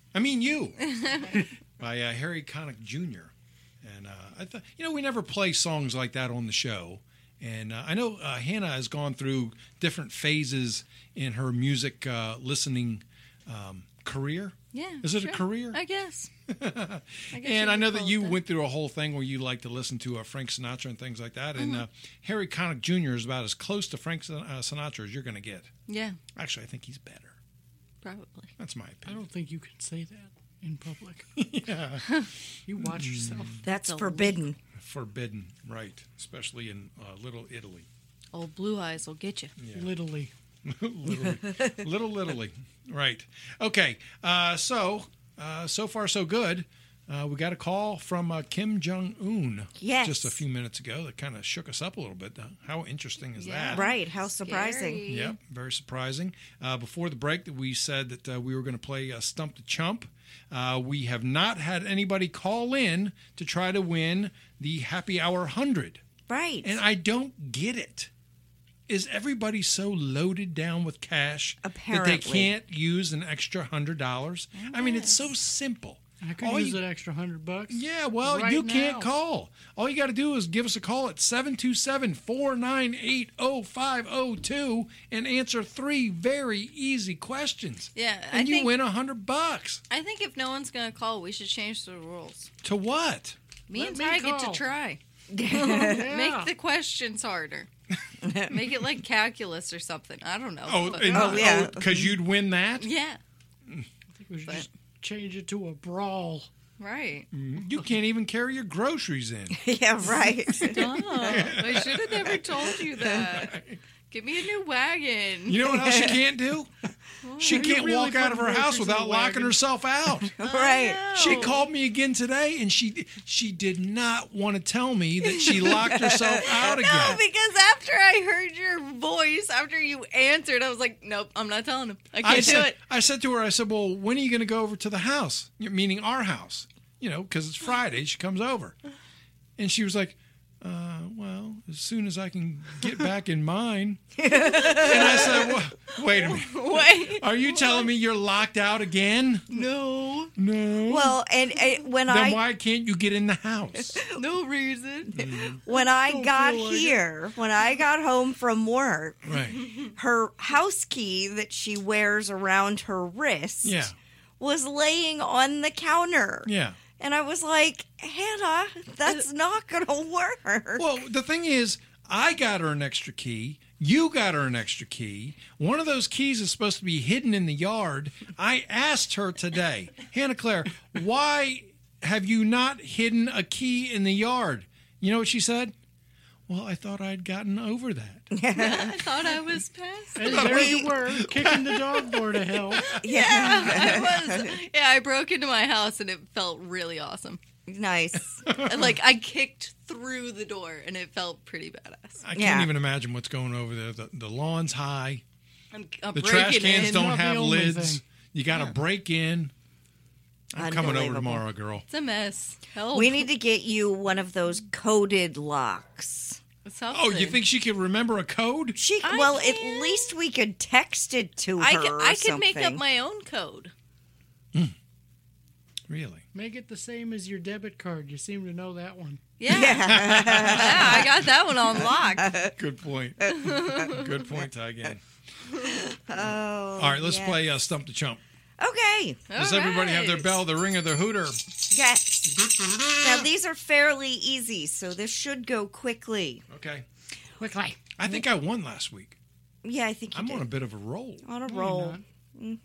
by Harry Connick Jr. And I thought, we never play songs like that on the show. And I know Hannah has gone through different phases in her music listening career. Yeah. Is it sure. a career? I guess. And I know that you went through a whole thing where you like to listen to Frank Sinatra and things like that. Mm-hmm. And Harry Connick Jr. is about as close to Frank Sinatra as you're going to get. Yeah, Actually, I think he's better. probably. That's my I opinion. don't think you can say that in public. Yeah. You watch yourself. That's forbidden. Forbidden, right. Especially in Little Italy. Old Blue Eyes will get you. Yeah. Literally. Little Italy. Right. Okay. So far so good. We got a call from Kim Jong-un Yes. just a few minutes ago that kind of shook us up a little bit. How interesting is Yeah. that? Right. How surprising. Scary. Yep, very surprising. Before the break, that we said that we were going to play Stump the Chump. We have not had anybody call in to try to win the Happy Hour 100. Right. And I don't get it. Is everybody so loaded down with cash Apparently. that they can't use an extra $100? I mean, it's so simple. I could All use you- that extra $100. Yeah, well, right you now. can't call. All you got to do is give us a call at 727-498-0502 and answer 3 very easy questions. Yeah, And I you think win $100. I think if no one's gonna call, we should change the rules. To what? Me Let and me Ty get to call. try. Yeah. Make the questions harder. Make it like calculus or something. I don't know. Oh, but- yeah. because you'd win that? yeah, I think we should just change it to a brawl. right. You can't even carry your groceries in. Yeah, right. Oh, I should have never told you that. Give me a new wagon. You know what else she can't do? She Are you can't really walk out of her putting house groceries in without a locking wagon? herself out. right. She called me again today, and she did not want to tell me that she locked herself out again. No, because after I heard your voice, after you answered, I was like, nope, I'm not telling him. I can't do it. I said to her, I said, well, when are you going to go over to the house? Meaning our house. You know, because it's Friday. She comes over. And she was like, well, as soon as I can get back in mine. And I said, well, wait a minute. Wait. Are you telling me you're locked out again? No. No. Well, and when Then why can't you get in the house? No reason. when I got feel like it. here, when I got home from work, Right. her house key that she wears around her wrist Yeah. was laying on the counter. Yeah. And I was like, Hannah, that's not going to work. Well, the thing is, I got her an extra key. You got her an extra key. One of those keys is supposed to be hidden in the yard. I asked her today, Hannah Claire, why have you not hidden a key in the yard? You know what she said? Well, I thought I'd gotten over that. I thought I was past And it. there you were, kicking the dog door to hell. Yeah, I was. Yeah, I broke into my house and it felt really awesome. Nice. And, like, I kicked through the door and it felt pretty badass. I can't Yeah. even imagine what's going over there. The lawn's high. I'm The trash breaking cans in. don't Not the have only lids. thing. You got to break in. I'm coming over Unbelievable. tomorrow, girl. It's a mess. Help. We need to get you one of those coded locks. Something. Oh, you think she could remember a code? Well, at can. least we could text it to her. I could make up something. my own code. Really? Make it the same as your debit card. You seem to know that one. Yeah. Yeah, I got that one on lock. Good point. Good point, Ty again. Oh. All right, let's yes. play Stump the Chump. Okay. Does everybody have their bell, their ringer, their hooter? Yes. Now these are fairly easy, so this should go quickly. Okay. Quickly. I think I won last week. Yeah, I think you I'm did. on a bit of a roll. On a No, roll. you're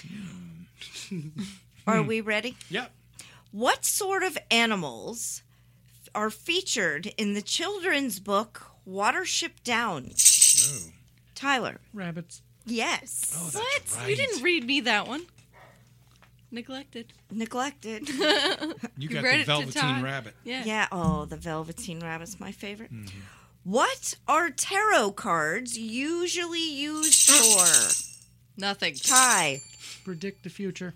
Are we ready? Yep. What sort of animals are featured in the children's book Watership Down? Oh. Tyler. Rabbits. Yes. Oh, that's What? right. You didn't read me that one. Neglected. Neglected. You got read the it to Velveteen Ty. Rabbit. Yeah. Yeah. Oh, the Velveteen Rabbit's my favorite. What are tarot cards usually used for? Nothing. Ty. Predict the future.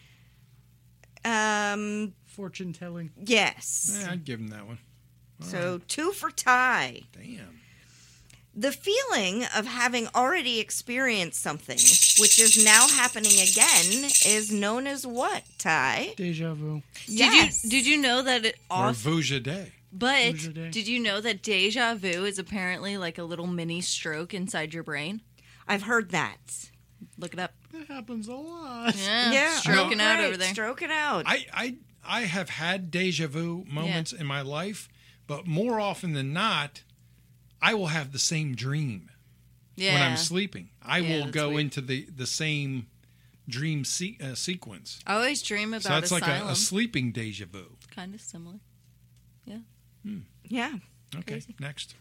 Fortune telling. Yes. Yeah, I'd give him that one. So 2 for Ty. Damn. The feeling of having already experienced something, which is now happening again, is known as what, Ty? Deja vu. Yes. Did you know that it Or off? Vuja Day. But Who's your day? did you know that deja vu is apparently like a little mini stroke inside your brain? I've heard that. Look it up. That happens a lot. Yeah, stroking out over there. Stroking out. I have had deja vu moments in my life, but more often than not, I will have the same dream when I'm sleeping. I will go into the same dream sequence. I always dream about so that's asylum. like a sleeping deja vu. Kind of similar. Yeah. Yeah. Okay, Crazy. next.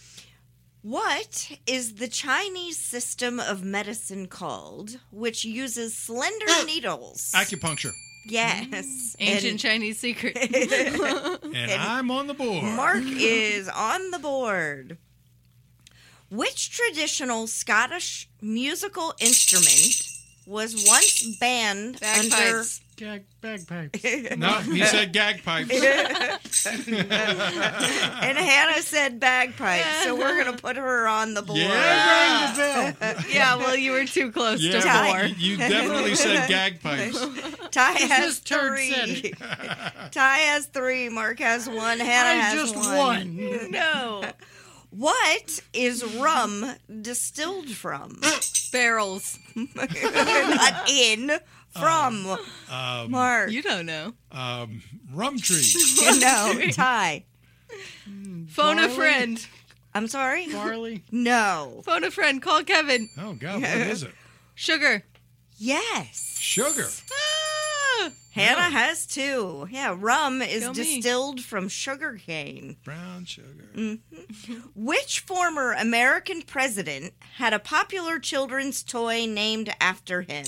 What is the Chinese system of medicine called, which uses slender needles? Acupuncture. Yes. Ancient Chinese secret. And I'm on the board. Mark is on the board. Which traditional Scottish musical instrument was once banned Bagpipes. Bagpipes. No, he said gag pipes. and Hannah said bagpipes, so we're going to put her on the board. Yeah. Yeah, well, you were too close to Yeah, four. you definitely said gag pipes. Ty has this turd 3. said it. Ty has 3. Mark has 1. Hannah I has just 1. won. No. What is rum distilled from? Barrels. Not in. From. Mark. You don't know. Rum tree. No. Ty. Phone a Barley? friend. I'm sorry? Barley. No. Phone a friend. Call Kevin. Oh, God, what is it? Sugar. Yes. Sugar. Ah! Hannah has 2. Yeah, rum is Go me. distilled from sugarcane. Brown sugar. Which former American president had a popular children's toy named after him?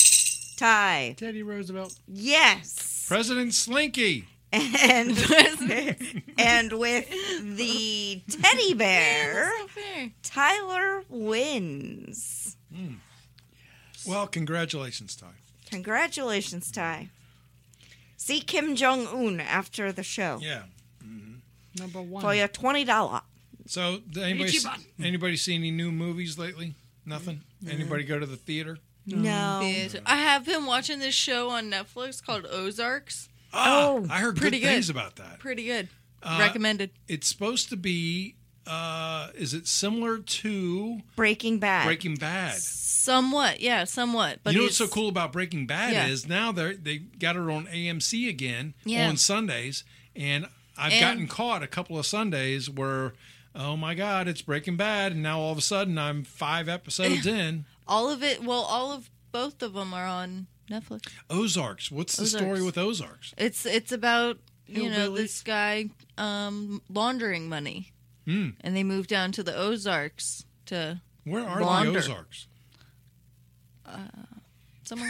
Ty. Teddy Roosevelt. Yes. President Slinky. And and with the teddy bear, That's not fair. Tyler wins. Well, congratulations, Ty. Congratulations, Ty. See Kim Jong-un after the show Yeah. Number 1. for your $20. So, anybody see any new movies lately? Nothing? Anybody go to the theater? No. I have been watching this show on Netflix called Ozarks. Oh, I heard pretty good things good. about that. Pretty good. Recommended. It's supposed to be, is it similar to Breaking Bad. Breaking Bad? Somewhat, yeah, somewhat. But You know what's it's- so cool about Breaking Bad Yeah. is now they got it on AMC again Yeah. on Sundays, and I've And- gotten caught a couple of Sundays where, oh my God, it's Breaking Bad, and now all of a sudden I'm 5 episodes in. All of both of them are on Netflix. Ozarks. What's the story Ozarks. with Ozarks? It's about Hillbillies. this guy laundering money, and they moved down to the Ozarks to Where are Launder. the Ozarks? somewhere.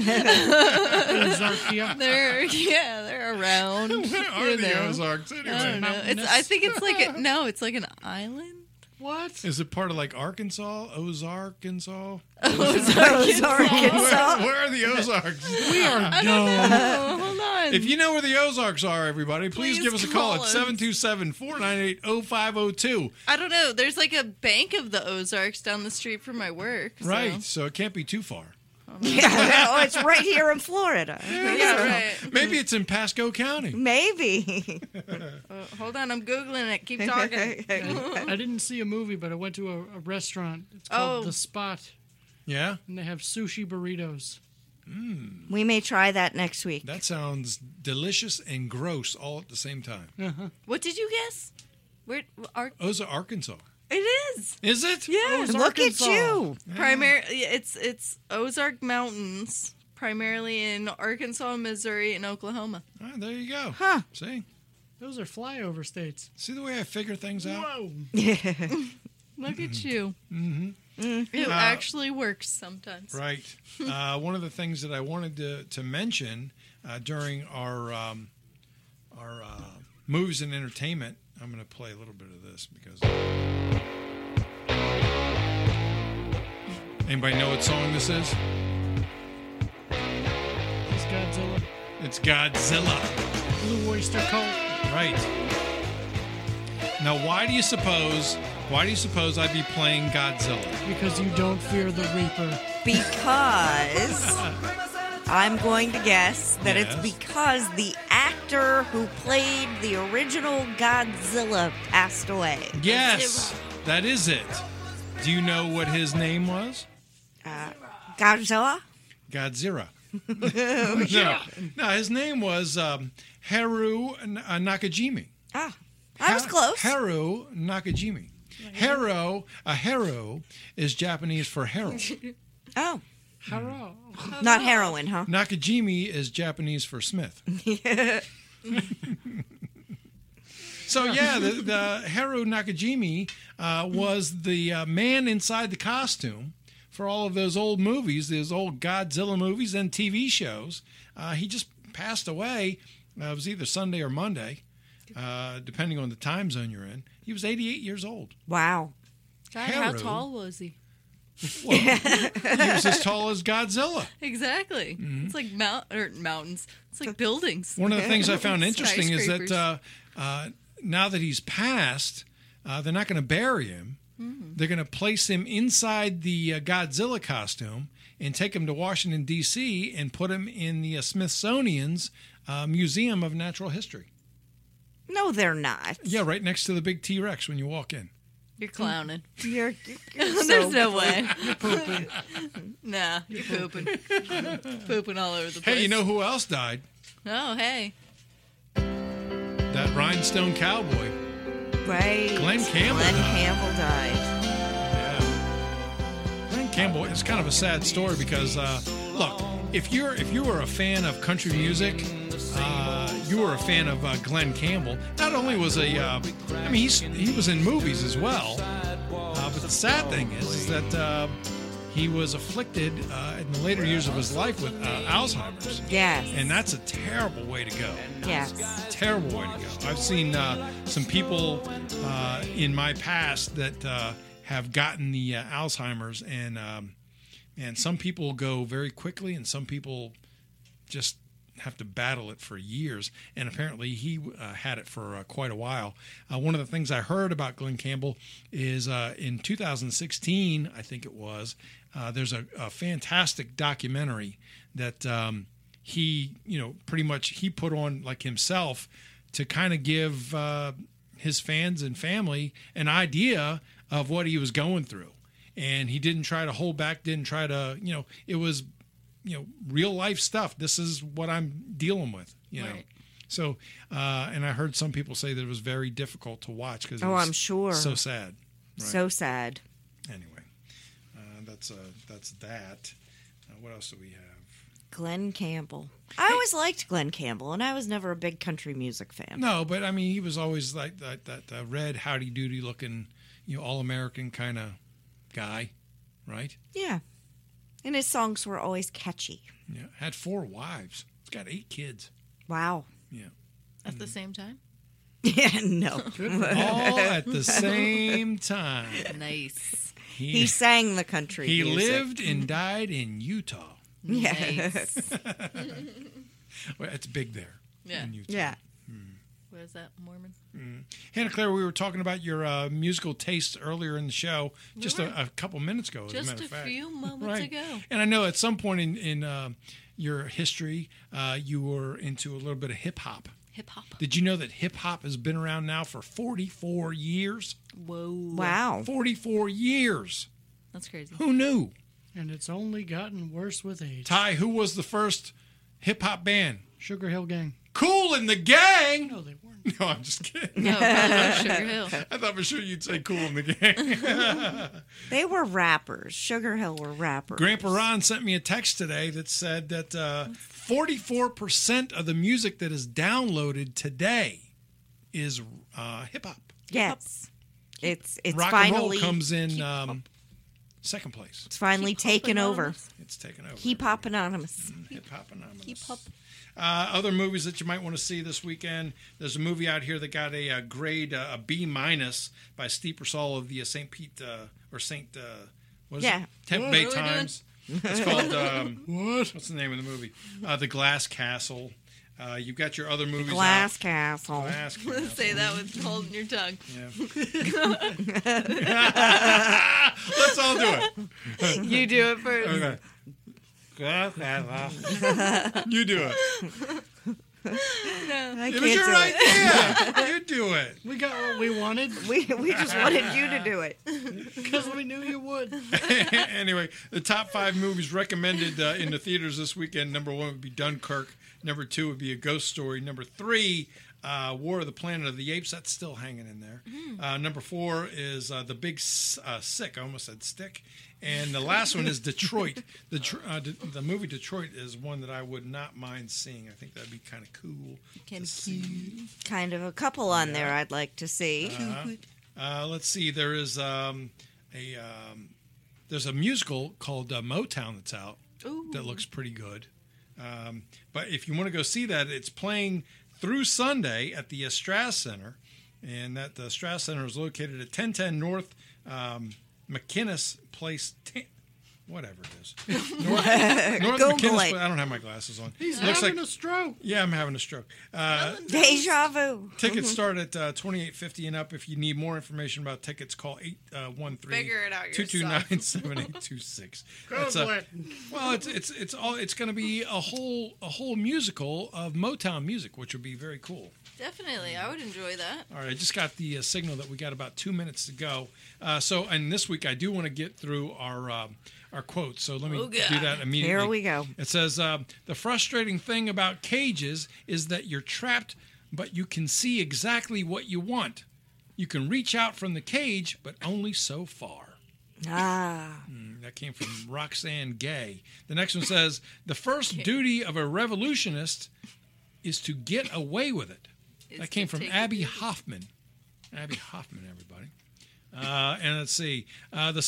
Ozarkia. They're around. Where are you the know. Ozarks I anyway? don't know. I think it's like it's like an island. What? Is it part of like Arkansas? Ozarkansas? Arkansas. Where are the Ozarks? We are dumb. Oh, hold on. If you know where the Ozarks are, everybody, please Please give us a call at call us. 727-498-0502. I don't know. There's like a bank of the Ozarks down the street from my work. so- Right, so it can't be too far. Yeah, no, it's right here in Florida. Yeah, right. Maybe it's in Pasco County. Maybe. Hold on, I'm Googling it. Keep talking. I didn't see a movie, but I went to a restaurant. It's called Oh. The Spot, Yeah? and they have sushi burritos. We may try that next week. That sounds delicious and gross all at the same time. What did you guess? Where are Arkansas. it is? Is it? Yeah. Look at you. Primarily, it's Ozark Mountains, primarily in Arkansas, Missouri, and Oklahoma. Ah, there you go. Huh. See? Those are flyover states. See the way I figure things out? Whoa. Look at you. Mm-hmm. It actually works sometimes. Right. One of the things that I wanted to mention during our movies and entertainment, I'm going to play a little bit of this because. Anybody know what song this is? It's Godzilla. It's Godzilla. Blue Oyster Cult. Right. Now, why do you suppose I'd be playing Godzilla? Because you don't fear the Reaper. Because I'm going to guess that it's Yes. because the actor who played the original Godzilla passed away. Yes, that is it. Do you know what his name was? Godzilla? Godzilla. No, his name was Haru Nakajimi. Ah, I was close. Haru Nakajimi. Haru is Japanese for Harold. Oh, Hello. not heroin, huh? Nakajimi is Japanese for Smith. So yeah, the Haru Nakajimi was the man inside the costume for all of those old movies, those old Godzilla movies and TV shows. He just passed away. It was either Sunday or Monday, depending on the time zone you're in. He was 88 years old. Wow. God, how tall was he? Well, he was as tall as Godzilla. Exactly. It's like mountains. It's like buildings. One of the things I found interesting is Skyscrapers. that now that he's passed, they're not going to bury him. They're going to place him inside the Godzilla costume and take him to Washington, D.C. and put him in the Smithsonian's Museum of Natural History. No, they're not. Yeah, right next to the big T-Rex when you walk in. You're clowning. You're There's no way. You're pooping. Nah, you're pooping. Pooping all over the place. Hey, you know who else died? Oh, hey. That rhinestone cowboy. right. Glenn Campbell Glenn died. Campbell died. Yeah. Glenn Campbell is kind of a sad story because, look, if you were a fan of country music, you were a fan of Glenn Campbell. Not only was he was in movies as well. But the sad thing is that he was afflicted in the later years of his life with Alzheimer's. Yes. And that's a terrible way to go. Yes. Terrible way to go. I've seen some people in my past that have gotten the Alzheimer's, and some people go very quickly, and some people just have to battle it for years. And apparently he had it for quite a while. One of the things I heard about Glenn Campbell is in 2016, I think it was, there's a fantastic documentary that he, pretty much he put on like himself to kind of give his fans and family an idea of what he was going through. And he didn't try to hold back, didn't try to, it was, real life stuff. This is what I'm dealing with, Right. So, and I heard some people say that it was very difficult to watch because I'm sure. so sad. Right. So sad. Anyway, that's that. What else do we have? Glenn Campbell. I always liked Glenn Campbell, and I was never a big country music fan. No, but I mean, he was always like that red howdy doody looking, all American kind of guy, right? Yeah. And his songs were always catchy. Yeah, had 4 wives. He's got 8 kids. Wow. Yeah. At the same time? Yeah, no. All at the same time. Nice. He sang the country He music. lived and died in Utah. Nice. Well, it's big there. Yeah. In Utah. Yeah. What is that, Mormon? Hannah Claire, we were talking about your musical tastes earlier in the show, just a couple minutes ago, as a Just matter a of fact. few moments Right. ago. And I know at some point in your history, you were into a little bit of hip-hop. Hip-hop. Did you know that hip-hop has been around now for 44 years? Whoa. Wow. 44 years. That's crazy. Who knew? And it's only gotten worse with age. Ty, who was the first hip-hop band? Sugar Hill Gang. Cool in the Gang! No, they weren't. No, I'm just kidding. No, probably not Sugar Hill. I thought for sure you'd say Cool in the Gang. They were rappers. Sugar Hill were rappers. Grandpa Ron sent me a text today that said that 44% of the music that is downloaded today is hip-hop. Yes. It's Rock finally and roll comes in second place. it's finally taken over. It's taken over. Hip Hop Anonymous. Hip-hop Anonymous. Hip-hop. Other movies that you might want to see this weekend. There's a movie out here that got a grade, a B- by Steve Purcell of the St. Pete or St. What is Yeah. it? Tampa What Bay are we Times. It's called what's the name of the movie? The Glass Castle. You've got your other movies. Glass out. Castle. Glass Castle. Say that with holding your tongue. Yeah. Let's all do it. You do it first. Okay. You do it. I It can't was your do it. idea. You do it. We got what we wanted We just wanted you to do it. because we knew you would. Anyway, the top 5 movies recommended in the theaters this weekend. Number 1 would be Dunkirk. Number 2 would be A Ghost Story. Number 3, War of the Planet of the Apes. That's still hanging in there. Number 4 is The Big Sick. I almost said Stick. And the last one is Detroit. The movie Detroit is one that I would not mind seeing. I think that'd be kind of cool. Kind of a couple on there I'd like to see. Let's see. There is there's a musical called Motown that's out that looks pretty good. But if you want to go see that, it's playing through Sunday at the Strass Center, and that the Strass Center is located at 1010 North McInnes Place. Whatever it is. North McInnes Place. I don't have my glasses on. He's having a stroke. Yeah, I'm having a stroke. Deja vu. Tickets start at $28.50 and up. If you need more information about tickets, call 813-229-7826. Well, it's going to be a whole musical of Motown music, which would be very cool. Definitely, I would enjoy that. All right, I just got the signal that we got about 2 minutes to go. And this week I do want to get through our quotes. So let me do that immediately. Here we go. It says, the frustrating thing about cages is that you're trapped, but you can see exactly what you want. You can reach out from the cage, but only so far. That came from Roxanne Gay. The next one says, the first duty of a revolutionist is to get away with it. That came from Abby Hoffman. Abby Hoffman, everybody. And let's see. The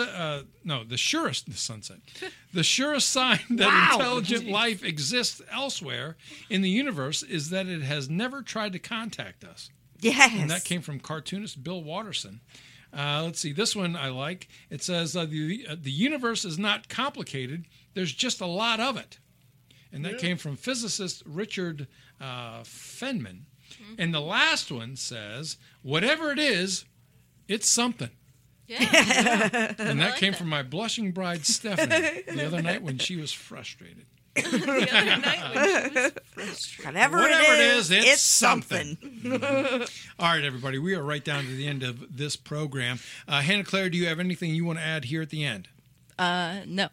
surest sign that intelligent life exists elsewhere in the universe is that it has never tried to contact us. Yes. And that came from cartoonist Bill Watterson. Let's see. This one I like. It says, the universe is not complicated. There's just a lot of it. And that came from physicist Richard Feynman. And the last one says, whatever it is, it's something. Yeah. And that came from my blushing bride, Stephanie, the other night when she was frustrated. Whatever it is, it's something. All right, everybody, we are right down to the end of this program. Hannah Claire, do you have anything you want to add here at the end? No.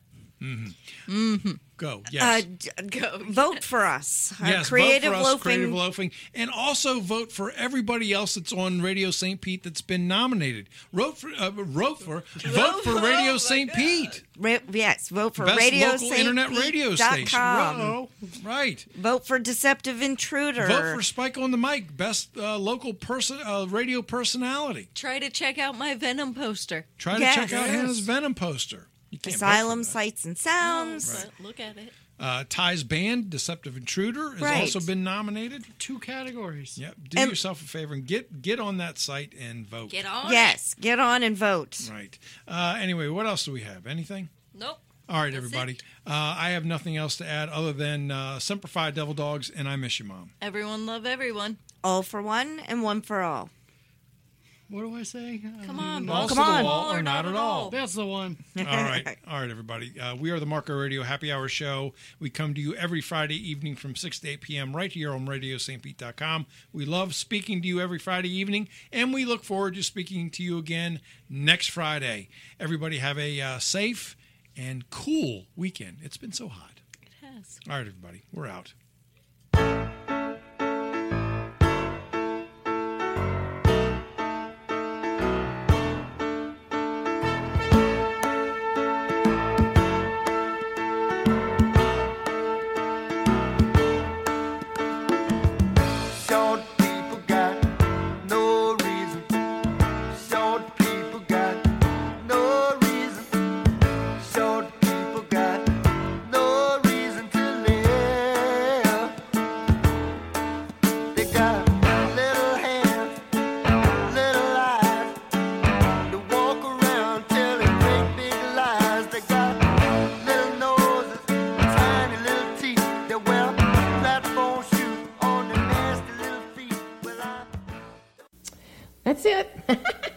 Go. Yes. Vote for us. Yes, Creative vote for us, Loafing. Creative Loafing. And also vote for everybody else that's on Radio St. Pete that's been nominated. Vote for Radio St. Pete. Yes, vote for Best Radio local St. internet radio station. Right. Vote for Deceptive Intruder. Vote for Spike on the Mic, best local radio personality. Try to check out my Venom poster. Try to check out Hannah's Venom poster. You can't Asylum Sights and Sounds. Right. Look at it. Ty's band, Deceptive Intruder, has also been nominated. 2 categories. Yep. Do yourself a favor and get on that site and vote. Get on. Yes, get on and vote. Right. Anyway, what else do we have? Anything? Nope. All right, everybody. I have nothing else to add other than Semper Fi, Devil Dogs, and I miss you, Mom. Everyone love everyone. All for one and one for all. What do I say? Come on, Balls come to the on. wall or not at all. That's the one. All right, everybody. We are the Marco Radio Happy Hour Show. We come to you every Friday evening from 6 to 8 p.m. right here on RadioStPete.com. We love speaking to you every Friday evening, and we look forward to speaking to you again next Friday. Everybody have a safe and cool weekend. It's been so hot. It has. All right, everybody. We're out. That's it.